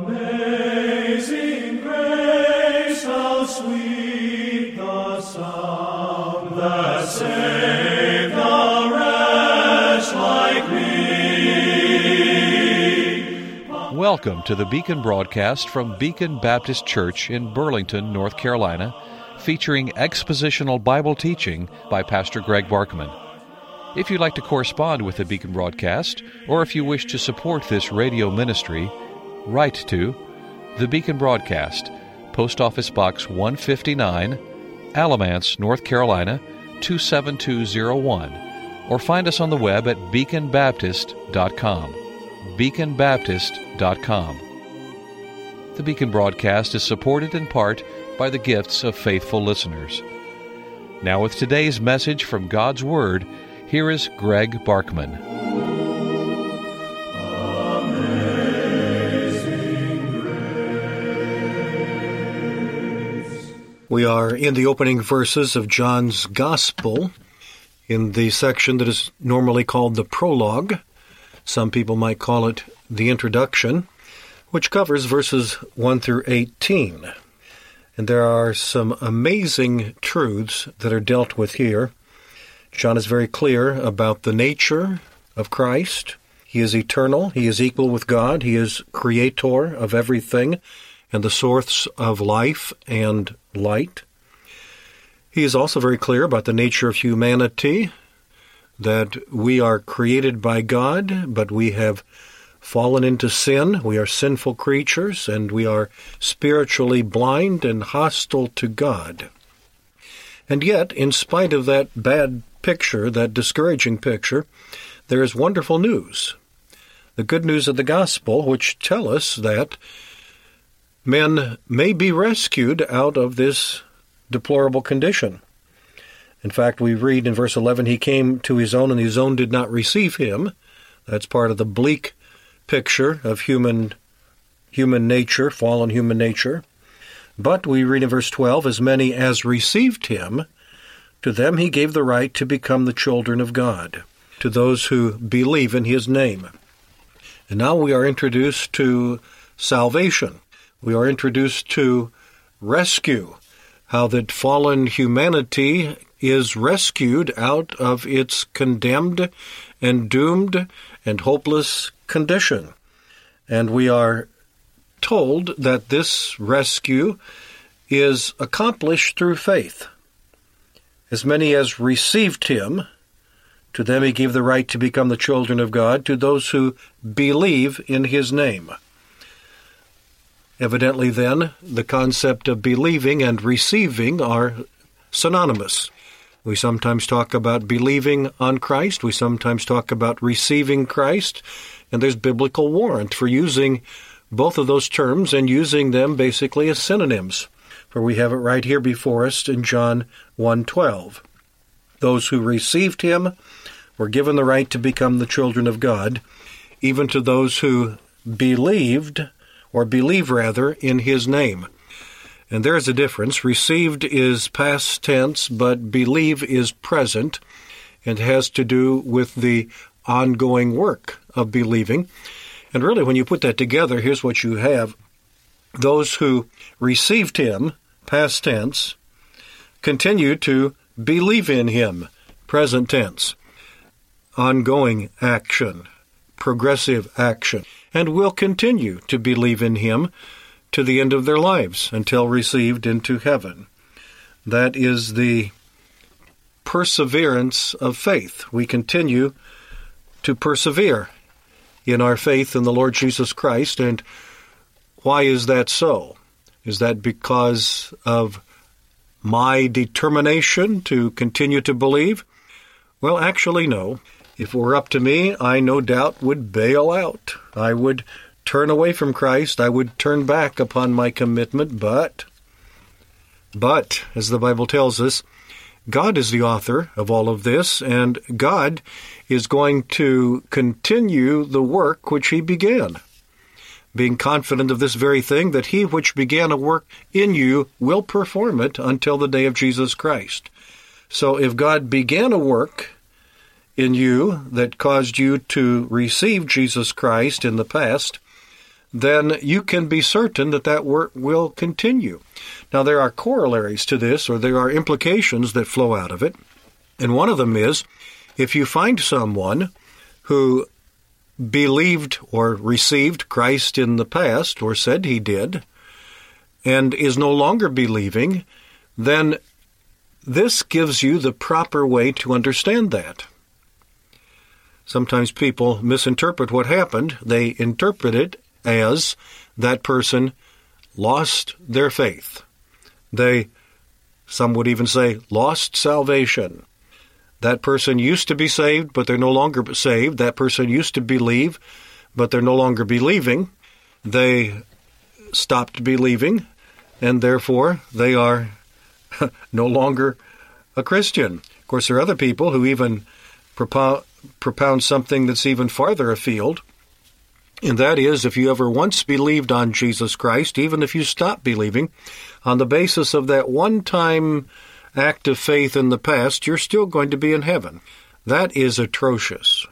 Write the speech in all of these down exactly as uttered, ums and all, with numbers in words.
Amazing grace, how sweet the sound that saved a wretch like me. Welcome to the Beacon broadcast from Beacon Baptist Church in Burlington, North Carolina, featuring expositional Bible teaching by Pastor Greg Barkman. If you'd like to correspond with the Beacon broadcast, or if you wish to support this radio ministry, write to the Beacon Broadcast, Post Office Box one fifty-nine, Alamance, North Carolina, two seven two zero one, or find us on the web at beacon baptist dot com. beacon baptist dot com. The Beacon broadcast is supported in part by the gifts of faithful listeners. Now with today's message from God's Word, here is Greg Barkman. We are in the opening verses of John's Gospel, in the section that is normally called the prologue. Some people might call it the introduction, which covers verses one through eighteen. And there are some amazing truths that are dealt with here. John is very clear about the nature of Christ. He is eternal. He is equal with God. He is creator of everything and the source of life and light. He is also very clear about the nature of humanity, that we are created by God, but we have fallen into sin. We are sinful creatures, and we are spiritually blind and hostile to God. And yet, in spite of that bad picture, that discouraging picture, there is wonderful news. The good news of the gospel, which tell us that men may be rescued out of this deplorable condition. In fact, we read in verse eleven, he came to his own, and his own did not receive him. That's part of the bleak picture of human human nature, fallen human nature. But we read in verse twelve, as many as received him, to them he gave the right to become the children of God, to those who believe in his name. And now we are introduced to salvation. We are introduced to rescue, how that fallen humanity is rescued out of its condemned and doomed and hopeless condition. And we are told that this rescue is accomplished through faith. As many as received him, to them he gave the right to become the children of God, to those who believe in his name. Evidently, then, the concept of believing and receiving are synonymous. We sometimes talk about believing on Christ. We sometimes talk about receiving Christ. And there's biblical warrant for using both of those terms and using them basically as synonyms. For we have it right here before us in John one twelve. Those who received him were given the right to become the children of God, even to those who believed, or believe rather, in his name. And there is a difference. Received is past tense, but believe is present, and has to do with the ongoing work of believing. And really, when you put that together, here's what you have. Those who received him, past tense, continue to believe in him, present tense. Ongoing action, progressive action, and will continue to believe in him to the end of their lives until received into heaven. That is the perseverance of faith. We continue to persevere in our faith in the Lord Jesus Christ. And why is that so? Is that because of my determination to continue to believe? Well, actually, no. If it were up to me, I no doubt would bail out. I would turn away from Christ. I would turn back upon my commitment. But, but, as the Bible tells us, God is the author of all of this, and God is going to continue the work which he began, being confident of this very thing, that he which began a work in you will perform it until the day of Jesus Christ. So if God began a work in you that caused you to receive Jesus Christ in the past, then you can be certain that that work will continue. Now, there are corollaries to this, or there are implications that flow out of it. And one of them is, if you find someone who believed or received Christ in the past, or said he did, and is no longer believing, then this gives you the proper way to understand that. Sometimes people misinterpret what happened. They interpret it as that person lost their faith. They, some would even say, lost salvation. That person used to be saved, but they're no longer saved. That person used to believe, but they're no longer believing. They stopped believing, and therefore they are no longer a Christian. Of course, there are other people who even propound, propound something that's even farther afield, and that is, if you ever once believed on Jesus Christ, even if you stop believing, on the basis of that one-time act of faith in the past, you're still going to be in heaven. That is atrocious.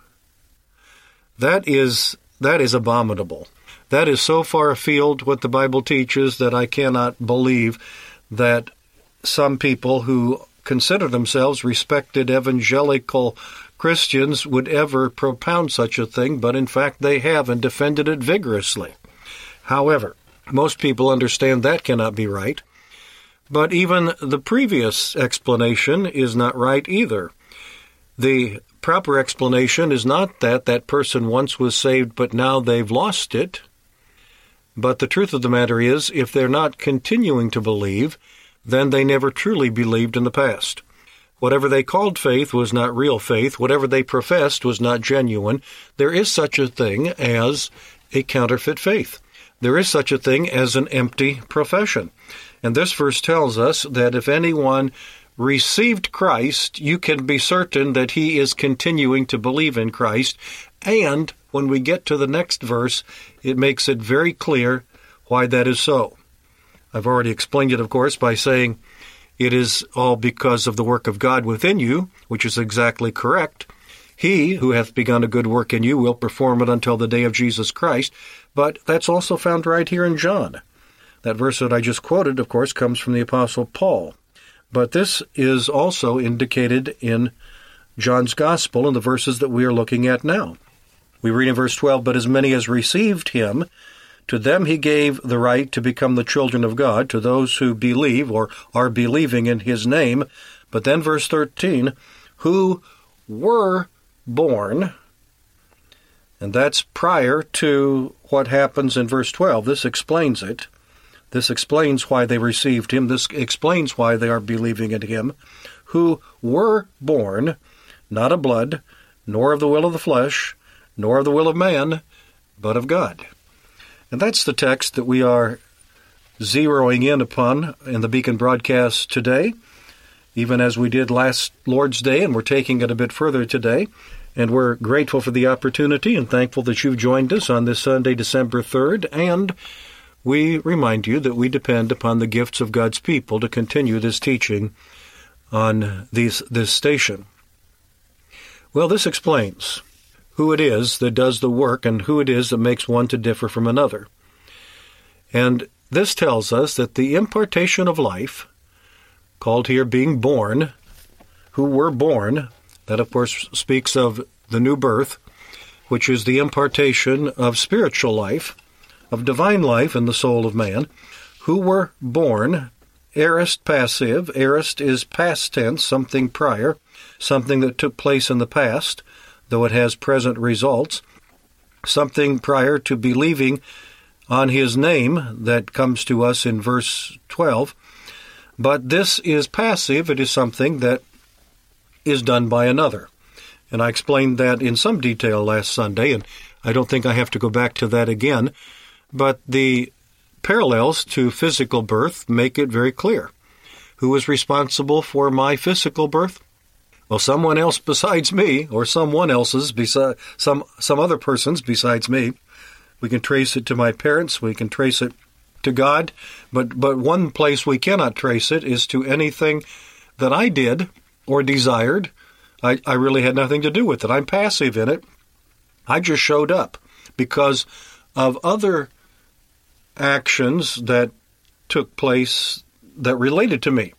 That is that is abominable. That is so far afield what the Bible teaches that I cannot believe that some people who consider themselves respected evangelical Christians would ever propound such a thing, but in fact they have and defended it vigorously. However, most people understand that cannot be right. But even the previous explanation is not right either. The proper explanation is not that that person once was saved, but now they've lost it. But the truth of the matter is, if they're not continuing to believe, then they never truly believed in the past. Whatever they called faith was not real faith. Whatever they professed was not genuine. There is such a thing as a counterfeit faith. There is such a thing as an empty profession. And this verse tells us that if anyone received Christ, you can be certain that he is continuing to believe in Christ. And when we get to the next verse, it makes it very clear why that is so. I've already explained it, of course, by saying it is all because of the work of God within you, which is exactly correct. He who hath begun a good work in you will perform it until the day of Jesus Christ. But that's also found right here in John. That verse that I just quoted, of course, comes from the Apostle Paul. But this is also indicated in John's Gospel in the verses that we are looking at now. We read in verse twelve, "But as many as received him, to them he gave the right to become the children of God, to those who believe or are believing in his name." But then verse thirteen, "who were born," and that's prior to what happens in verse twelve. This explains it. This explains why they received him. This explains why they are believing in him. "Who were born, not of blood, nor of the will of the flesh, nor of the will of man, but of God." And that's the text that we are zeroing in upon in the Beacon broadcast today, even as we did last Lord's Day, and we're taking it a bit further today. And we're grateful for the opportunity and thankful that you've joined us on this Sunday, December third, and we remind you that we depend upon the gifts of God's people to continue this teaching on these, this station. Well, this explains who it is that does the work and who it is that makes one to differ from another. And this tells us that the impartation of life, called here being born, who were born, that of course speaks of the new birth, which is the impartation of spiritual life, of divine life in the soul of man, who were born, aorist passive. Aorist is past tense, something prior, something that took place in the past, though it has present results, something prior to believing on his name that comes to us in verse twelve. But this is passive. It is something that is done by another. And I explained that in some detail last Sunday, and I don't think I have to go back to that again. But the parallels to physical birth make it very clear. Who is responsible for my physical birth? Well, someone else besides me, or someone else's, besi- some some other person's besides me. We can trace it to my parents. We can trace it to God. But, but one place we cannot trace it is to anything that I did or desired. I, I really had nothing to do with it. I'm passive in it. I just showed up because of other actions that took place that related to me.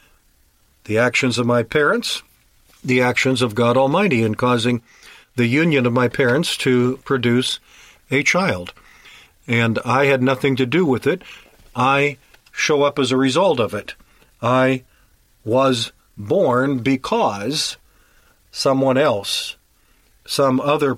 The actions of my parents, the actions of God Almighty in causing the union of my parents to produce a child. And I had nothing to do with it. I show up as a result of it. I was born because someone else, some other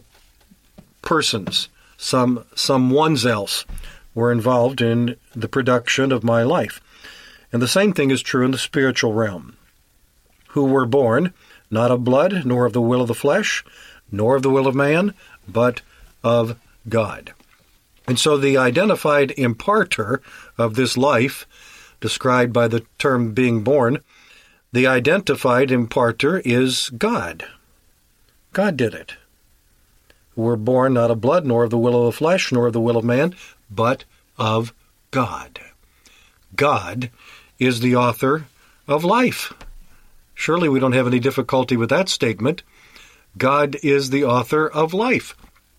persons, some someone's else were involved in the production of my life. And the same thing is true in the spiritual realm. Who were born, not of blood, nor of the will of the flesh, nor of the will of man, but of God. And so the identified imparter of this life, described by the term being born, the identified imparter is God. God did it. Who were born not of blood, nor of the will of the flesh, nor of the will of man, but of God. God is the author of life. Surely we don't have any difficulty with that statement. God is the author of life.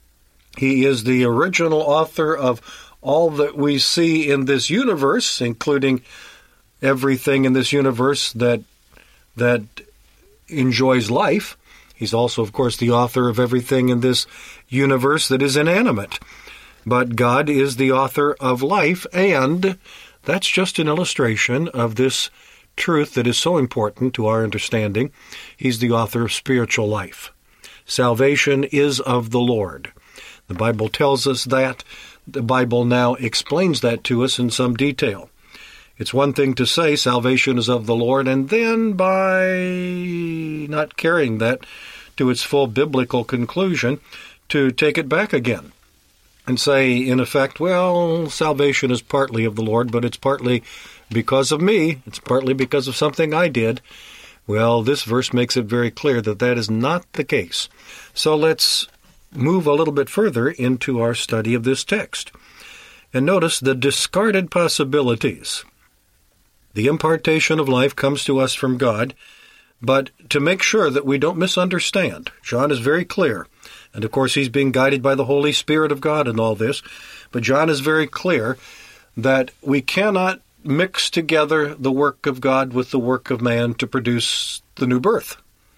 He is the original author of all that we see in this universe, including everything in this universe that that enjoys life. He's also, of course, the author of everything in this universe that is inanimate. But God is the author of life, and that's just an illustration of this truth that is so important to our understanding. He's the author of spiritual life. Salvation is of the Lord. The Bible tells us that. The Bible now explains that to us in some detail. It's one thing to say salvation is of the Lord, and then by not carrying that to its full biblical conclusion, to take it back again and say, in effect, well, salvation is partly of the Lord, but it's partly because of me. It's partly because of something I did. Well, this verse makes it very clear that that is not the case. So let's move a little bit further into our study of this text. And notice the discarded possibilities. The impartation of life comes to us from God, but to make sure that we don't misunderstand, John is very clear. And of course, he's being guided by the Holy Spirit of God in all this. But John is very clear that we cannot mix together the work of God with the work of man to produce the new birth.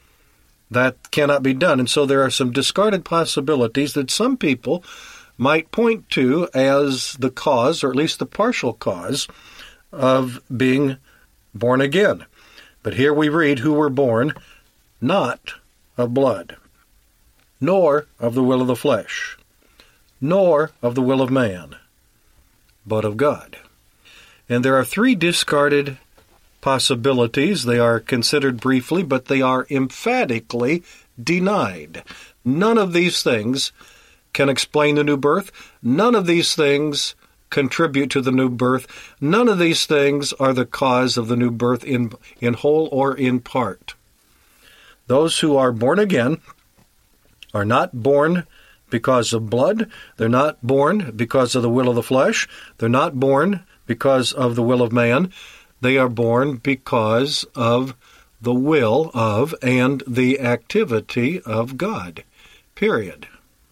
That cannot be done. And so there are some discarded possibilities that some people might point to as the cause, or at least the partial cause, of being born again. But here we read, who were born not of blood, nor of the will of the flesh, nor of the will of man, but of God. And there are three discarded possibilities. They are considered briefly, but they are emphatically denied. None of these things can explain the new birth. None of these things contribute to the new birth. None of these things are the cause of the new birth in, in whole or in part. Those who are born again are not born because of blood. They're not born because of the will of the flesh. They're not born because of the will of man. They are born because of the will of and the activity of God. Period.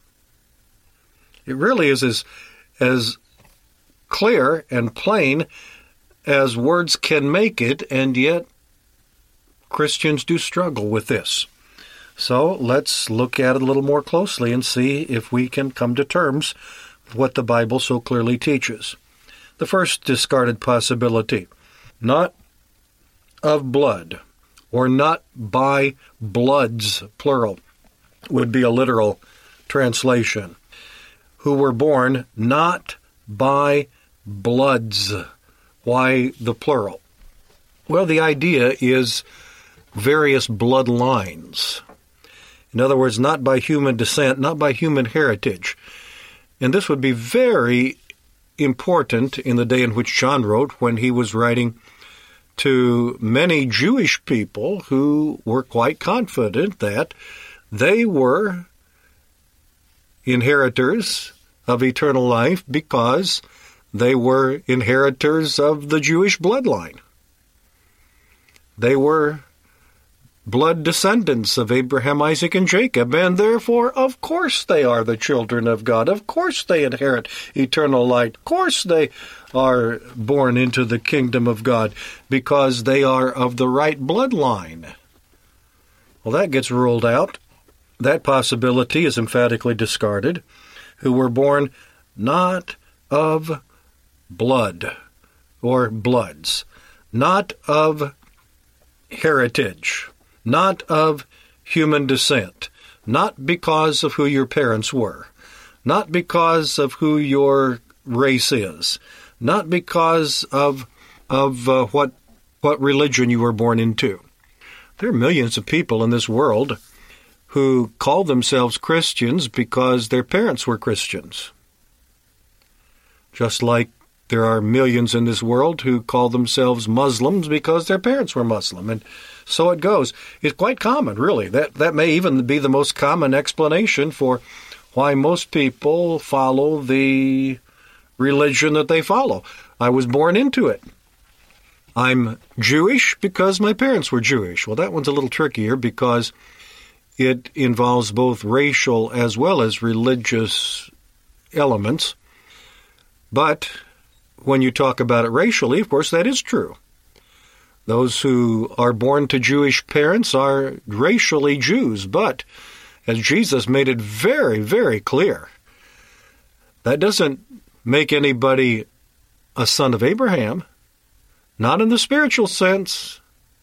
It really is as, as clear and plain as words can make it, and yet Christians do struggle with this. So let's look at it a little more closely and see if we can come to terms with what the Bible so clearly teaches. The first discarded possibility, not of blood, or not by bloods, plural, would be a literal translation. Who were born not by bloods. Why the plural? Well, the idea is various bloodlines. In other words, not by human descent, not by human heritage. And this would be very important in the day in which John wrote, when he was writing to many Jewish people who were quite confident that they were inheritors of eternal life because they were inheritors of the Jewish bloodline. They were blood descendants of Abraham, Isaac, and Jacob, and therefore, of course, they are the children of God. Of course, they inherit eternal light. Of course, they are born into the kingdom of God because they are of the right bloodline. Well, that gets ruled out. That possibility is emphatically discarded. Who were born not of blood or bloods, not of heritage, not of human descent, not because of who your parents were, not because of who your race is, not because of of uh, what what religion you were born into. There are millions of people in this world who call themselves Christians because their parents were Christians. Just like there are millions in this world who call themselves Muslims because their parents were Muslim. And so it goes. It's quite common, really. That that may even be the most common explanation for why most people follow the religion that they follow. I was born into it. I'm Jewish because my parents were Jewish. Well, that one's a little trickier because it involves both racial as well as religious elements. But when you talk about it racially, of course, that is true. Those who are born to Jewish parents are racially Jews, but as Jesus made it very, very clear, that doesn't make anybody a son of Abraham, not in the spiritual sense.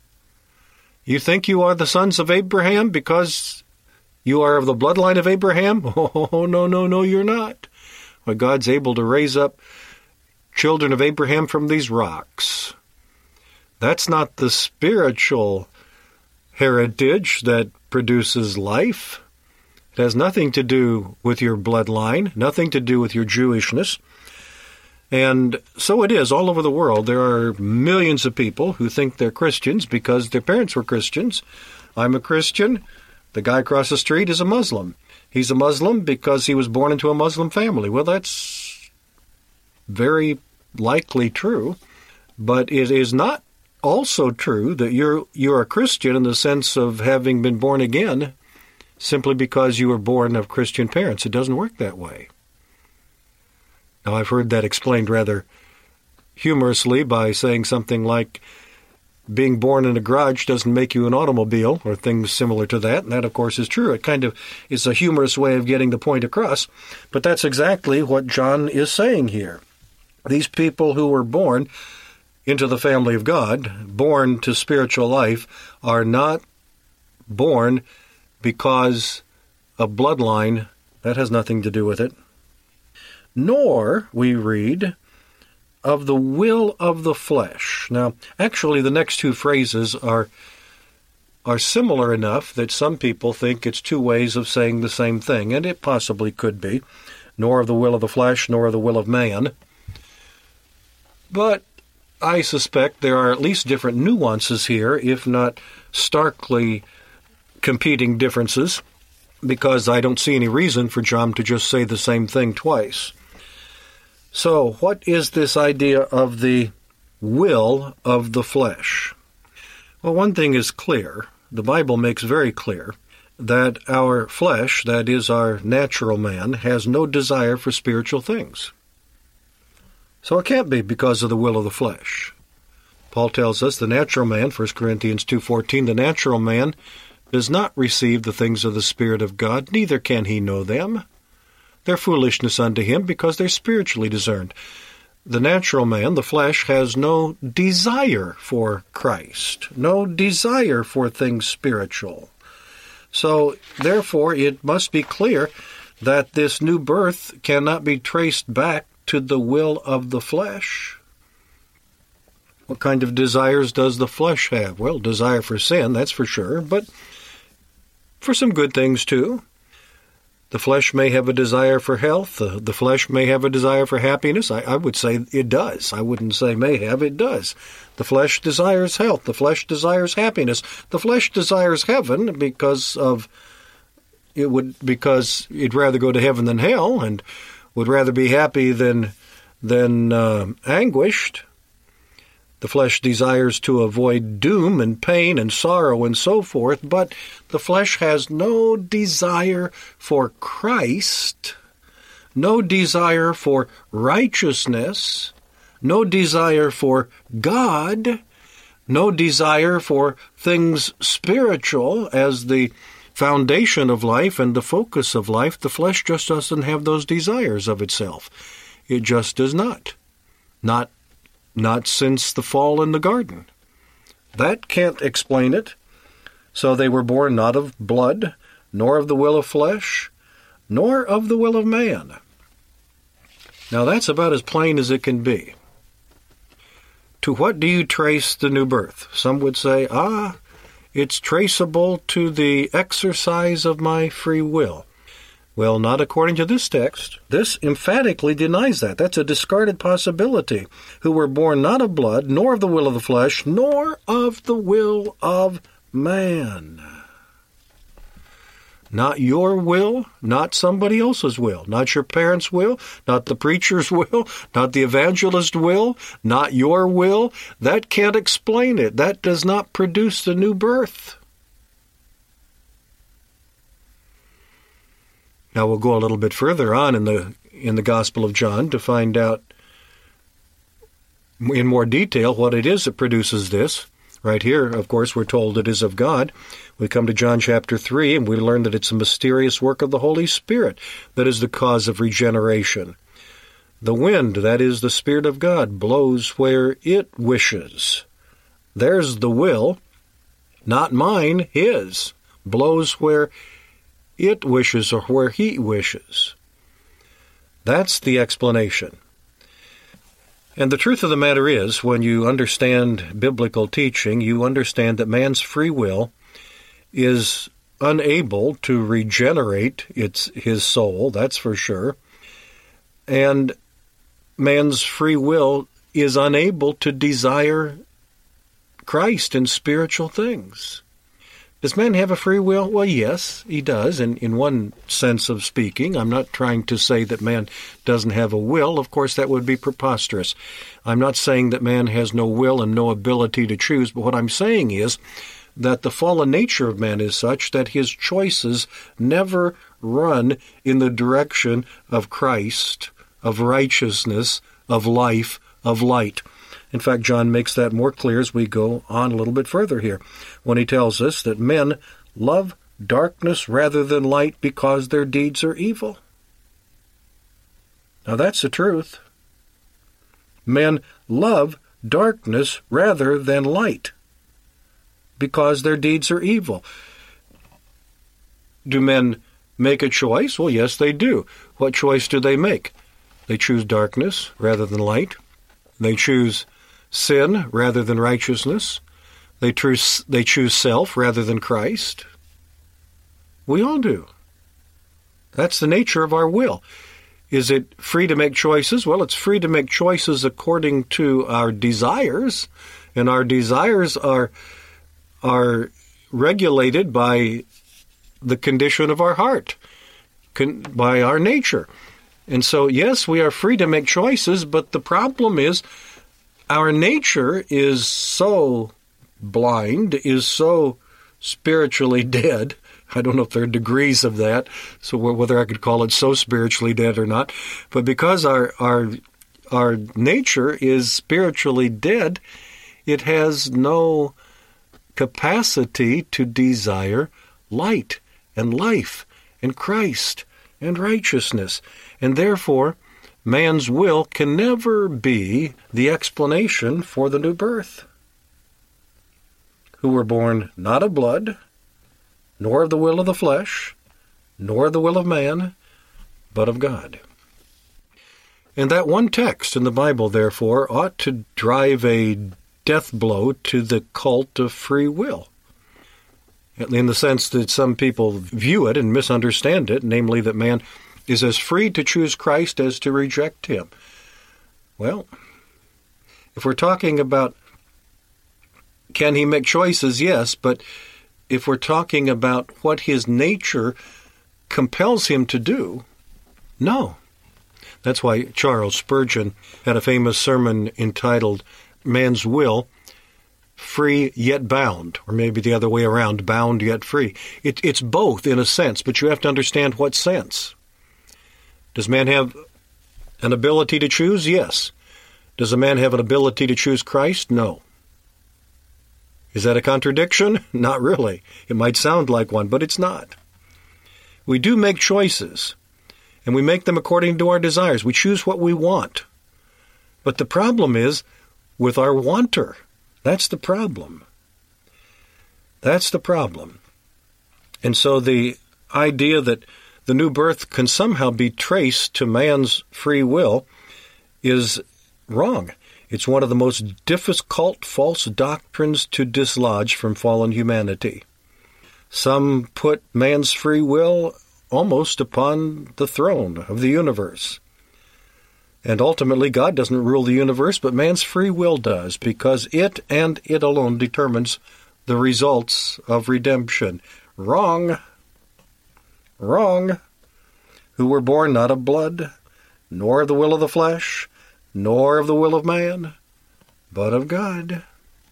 You think you are the sons of Abraham because you are of the bloodline of Abraham? Oh, no, no, no, you're not. Well, God's able to raise up children of Abraham from these rocks. That's not the spiritual heritage that produces life. It has nothing to do with your bloodline, nothing to do with your Jewishness. And so it is all over the world. There are millions of people who think they're Christians because their parents were Christians. I'm a Christian. The guy across the street is a Muslim. He's a Muslim because he was born into a Muslim family. Well, that's very likely true, but it is not also true that you're you're a Christian in the sense of having been born again simply because you were born of Christian parents. It doesn't work that way. Now, I've heard that explained rather humorously by saying something like, being born in a garage doesn't make you an automobile, or things similar to that, and that, of course, is true. It kind of is a humorous way of getting the point across, but that's exactly what John is saying here. These people who were born into the family of God, born to spiritual life, are not born because of bloodline. That has nothing to do with it. Nor, we read, of the will of the flesh. Now, actually, the next two phrases are are similar enough that some people think it's two ways of saying the same thing, and it possibly could be. Nor of the will of the flesh, nor of the will of man. But I suspect there are at least different nuances here, if not starkly competing differences, because I don't see any reason for John to just say the same thing twice. So, what is this idea of the will of the flesh? Well, one thing is clear. The Bible makes very clear that our flesh, that is our natural man, has no desire for spiritual things. So it can't be because of the will of the flesh. Paul tells us the natural man, First Corinthians two fourteen, the natural man does not receive the things of the Spirit of God, neither can he know them. They're foolishness unto him because they're spiritually discerned. The natural man, the flesh, has no desire for Christ, no desire for things spiritual. So, therefore, it must be clear that this new birth cannot be traced back to the will of the flesh. What kind of desires does the flesh have? Well, desire for sin, that's for sure, but for some good things too. The flesh may have a desire for health. The, the flesh may have a desire for happiness. I, I would say it does. I wouldn't say may have, it does. The flesh desires health. The flesh desires happiness. The flesh desires heaven because of it would because it'd rather go to heaven than hell, and would rather be happy than than uh, anguished. The flesh desires to avoid doom and pain and sorrow and so forth, but the flesh has no desire for Christ, no desire for righteousness, no desire for God, no desire for things spiritual as the foundation of life and the focus of life. The flesh just doesn't have those desires of itself. It just does not. Not Not since the fall in the garden. That can't explain it. So they were born not of blood, nor of the will of flesh, nor of the will of man. Now that's about as plain as it can be. To what do you trace the new birth? Some would say, ah, it's traceable to the exercise of my free will. Well, not according to this text. This emphatically denies that. That's a discarded possibility. Who were born not of blood, nor of the will of the flesh, nor of the will of man. Not your will, not somebody else's will. Not your parents' will, not the preacher's will, not the evangelist's will, not your will. That can't explain it. That does not produce the new birth. Now we'll go a little bit further on in the in the Gospel of John to find out in more detail what it is that produces this. Right here, of course, we're told it is of God. We come to John chapter three, and we learn that it's a mysterious work of the Holy Spirit that is the cause of regeneration. The wind, that is the Spirit of God, blows where it wishes. There's the will, not mine, His, blows where it wishes or where He wishes. That's the explanation. And the truth of the matter is, when you understand biblical teaching, you understand that man's free will is unable to regenerate its his soul, that's for sure. And man's free will is unable to desire Christ and spiritual things. Does man have a free will? Well, yes, he does, in, in one sense of speaking. I'm not trying to say that man doesn't have a will. Of course, that would be preposterous. I'm not saying that man has no will and no ability to choose, but what I'm saying is that the fallen nature of man is such that his choices never run in the direction of Christ, of righteousness, of life, of light. In fact, John makes that more clear as we go on a little bit further here, when he tells us that men love darkness rather than light because their deeds are evil. Now that's the truth. Men love darkness rather than light because their deeds are evil. Do men make a choice? Well, yes, they do. What choice do they make? They choose darkness rather than light. They choose sin rather than righteousness. They choose, they choose self rather than Christ. We all do. That's the nature of our will. Is it free to make choices? Well, it's free to make choices according to our desires, and our desires are, are regulated by the condition of our heart, con- by our nature. And so, yes, we are free to make choices, but the problem is our nature is so blind, is so spiritually dead. I don't know if there are degrees of that, so whether I could call it so spiritually dead or not. But because our our our nature is spiritually dead, it has no capacity to desire light and life and Christ and righteousness. And therefore, man's will can never be the explanation for the new birth. Who were born not of blood, nor of the will of the flesh, nor of the will of man, but of God. And that one text in the Bible, therefore, ought to drive a death blow to the cult of free will, in the sense that some people view it and misunderstand it, namely that man is as free to choose Christ as to reject him. Well, if we're talking about can he make choices, yes, but if we're talking about what his nature compels him to do, no. That's why Charles Spurgeon had a famous sermon entitled man's will free yet bound, or maybe the other way around, bound yet free. It, it's both in a sense, but you have to understand what sense. Does man have an ability to choose? Yes. Does a man have an ability to choose Christ? No. Is that a contradiction? Not really. It might sound like one, but it's not. We do make choices, and we make them according to our desires. We choose what we want. But the problem is with our wanter. That's the problem. That's the problem. And so the idea that the new birth can somehow be traced to man's free will is wrong. It's one of the most difficult false doctrines to dislodge from fallen humanity. Some put man's free will almost upon the throne of the universe. And ultimately, God doesn't rule the universe, but man's free will does, because it and it alone determines the results of redemption. Wrong. Wrong. Who were born not of blood, nor of the will of the flesh, nor of the will of man, but of God.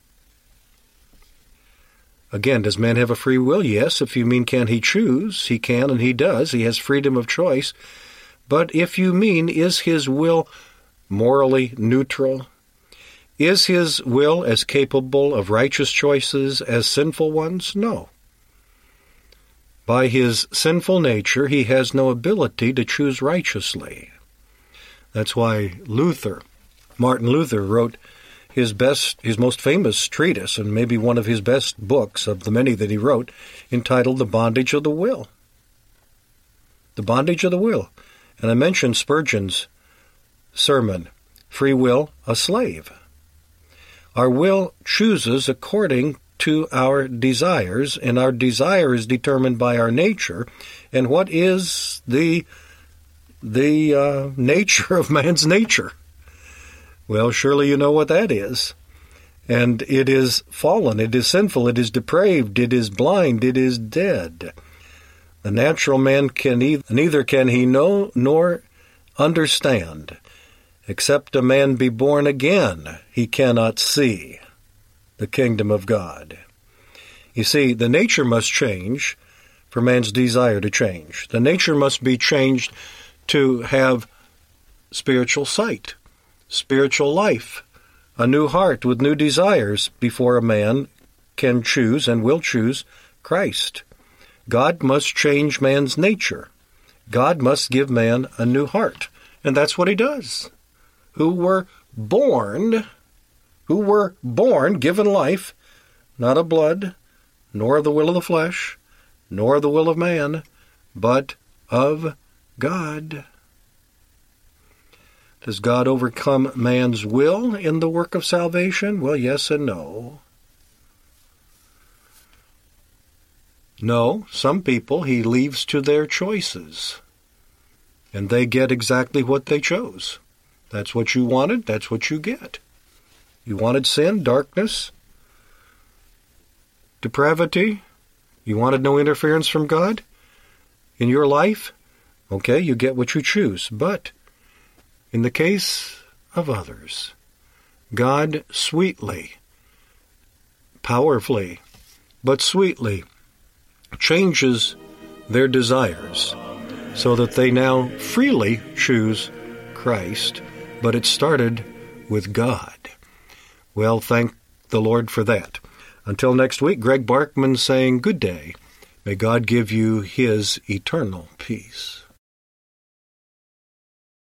Again, does man have a free will? Yes. If you mean can he choose, he can and he does. He has freedom of choice. But if you mean, is his will morally neutral? Is his will as capable of righteous choices as sinful ones? No. By his sinful nature, he has no ability to choose righteously. That's why Luther, Martin Luther, wrote his best, his most famous treatise, and maybe one of his best books of the many that he wrote, entitled The Bondage of the Will. The Bondage of the Will. And I mentioned Spurgeon's sermon, Free Will, a Slave. Our will chooses according to our desires, and our desire is determined by our nature. And what is the, the uh, nature of man's nature? Well, surely you know what that is. And it is fallen, it is sinful, it is depraved, it is blind, it is dead. The natural man can either, neither can he know nor understand. Except a man be born again, he cannot see the kingdom of God. You see, the nature must change for man's desire to change. The nature must be changed to have spiritual sight, spiritual life, a new heart with new desires before a man can choose and will choose Christ. God must change man's nature. God must give man a new heart. And that's what he does. Who were born, who were born, given life, not of blood, nor of the will of the flesh, nor of the will of man, but of God. Does God overcome man's will in the work of salvation? Well, yes and no. No, some people he leaves to their choices, and they get exactly what they chose. That's what you wanted, that's what you get. You wanted sin, darkness, depravity. You wanted no interference from God in your life. Okay, you get what you choose. But in the case of others, God sweetly, powerfully, but sweetly changes their desires so that they now freely choose Christ. But it started with God. Well, thank the Lord for that. Until next week, Greg Barkman saying good day. May God give you his eternal peace.